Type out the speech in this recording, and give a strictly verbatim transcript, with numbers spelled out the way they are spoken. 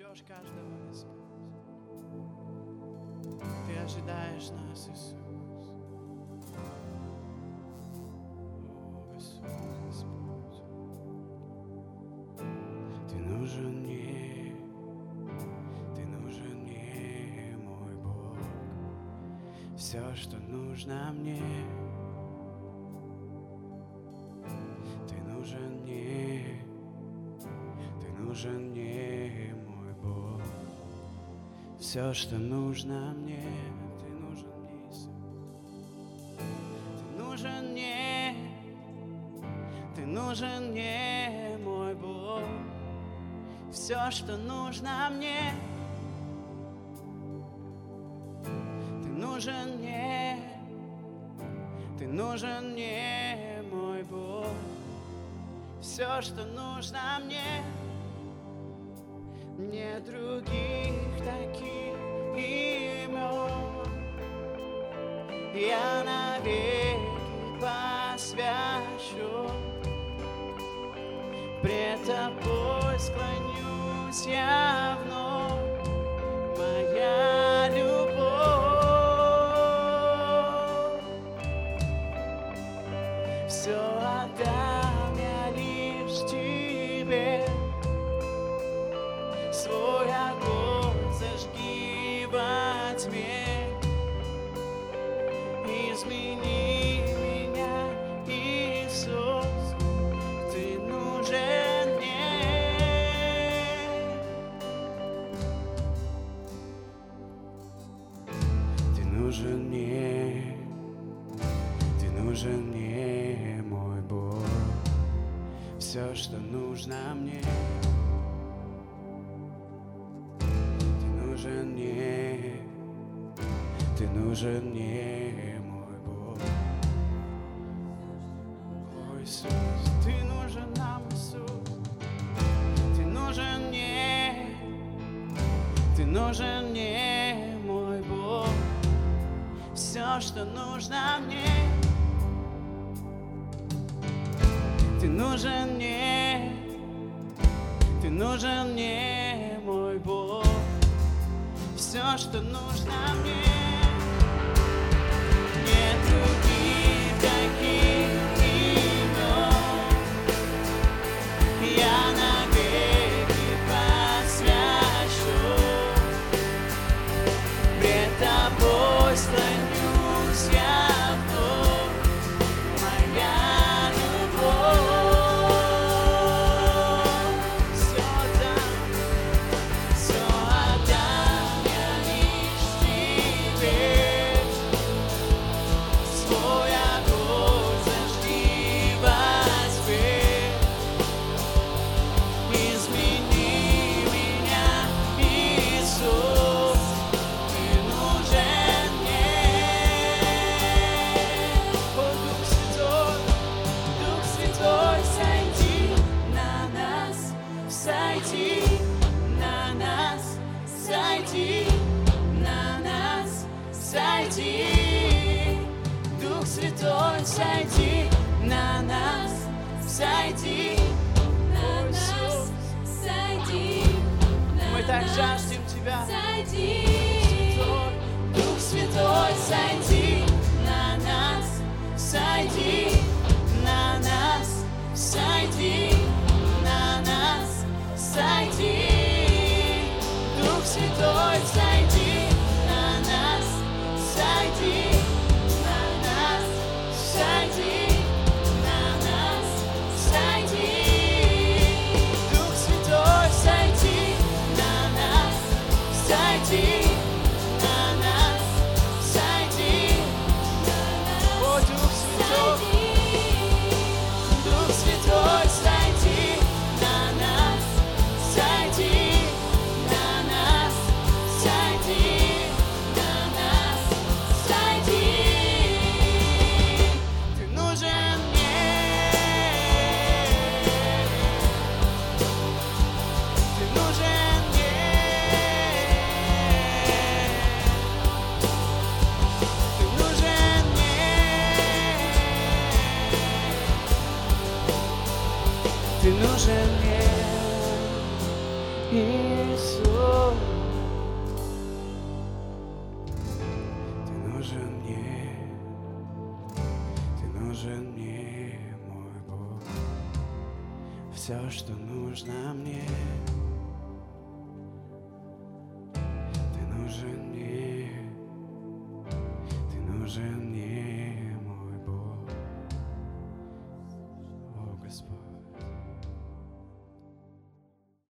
ждешь каждого, Господь. Ты ожидаешь нас, Иисус. О, Господь, Господь. Ты нужен мне, Ты нужен мне, мой Бог. Все, что нужно мне. Ты нужен мне, Ты нужен мне, мой Бог. Все, что нужно мне, Ты нужен мне, Иисус. Ты нужен мне, Ты нужен мне, мой Бог. Все, что нужно мне, Ты нужен мне, Ты нужен мне, мой Бог. Все, что нужно мне, нет других таких имен. Я навеки посвящу, пред Тобой склонюсь я вновь, моя любовь. Все отдам я лишь Тебе, свой огонь зажги во тьме. Измени меня, Иисус, Ты нужен мне. Ты нужен мне, Ты нужен мне, мой Бог. Все, что нужно мне. Ты нужен мне, Ты нужен мне, мой Бог. О, Иисус, Ты нужен нам, Иисус. Ты нужен мне, Ты нужен мне, мой Бог. Все, что нужно мне. Ты нужен мне, Ты нужен мне, мой Бог. Все, что нужно мне. Нет других таких имен. Я навеки посвящу, пред Тобой склонюсь я вновь, моя любовь. Все отдам, все отдам я лишь Тебе, свой огонь зажги во тьме. Измени меня, Иисус, Ты нужен мне. О, Дух Святой, Дух Святой, сойди на нас, сойди на нас, сойди на нас, сойди. Дух Святой, сойди на нас, сойди на нас, сойди. Мы так жаждем Тебя. Сойди. Дух Святой, сойди на нас, сойди на нас, сойди на нас, сойди. Дух Святой, сойди на нас, сойди на нас, сойди на нас, сойди. Дух Святой, сойди на нас, сойди на нас, сойди нужен мне мой Бог. Все, что нужно мне.